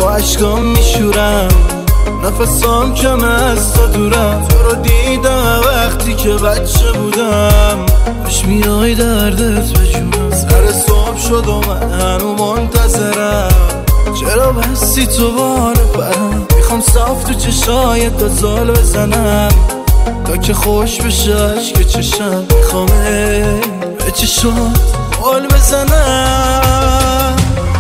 با عشقام میشورم، نفسام کم از تو دورم. تو رو دیدم وقتی که بچه بودم، پیش میای دردت به جونم. سر صبح شد و من هنو منتظرم، چرا بستی تو بار برم. میخوام صاف تو چشایت غزال بزنم، تا که خوش بشه عشق چشم. میخوام به چشات بال بزنم،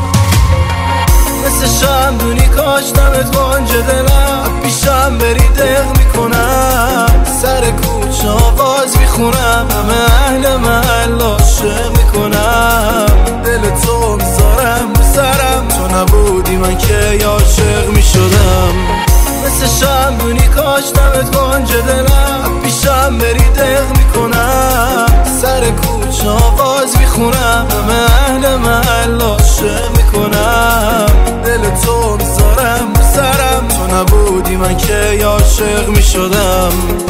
مثل شمدونی کاشتمت بانجه دلم. پیشم بری دق میکنم، سر کوچه آواز میخونم. همه اهل محل عاشق میکنم، دل تو میذارم رو سرم. تو نبودی من که عاشق میشدم، مثل شمدونی کاشتمت بانجه دلم. پیشم بری دق میکنم، سر کوچه آواز میخونم. همه اهل محل عاشق میکنم، دل تو میذارم رو سرم. تو نبودی من که عاشق میشدم.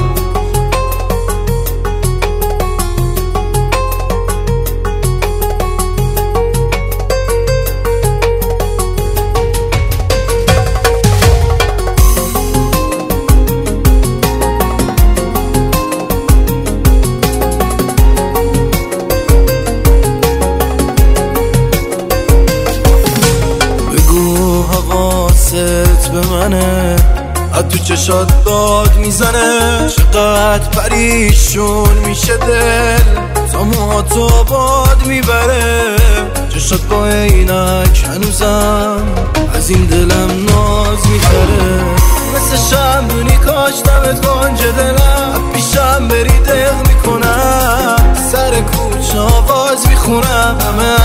حواست به منه، از تو چشات داد میزنه. چقدر پریشون میشه دل، تا موها تو باد میبره. چشات با عینک هنوزم از این دلم ناز میخره. مثل شمدونی کاشتمت بانجه دلم. پیشم بری دق میکنم، سر کوچه آواز میخونم. همه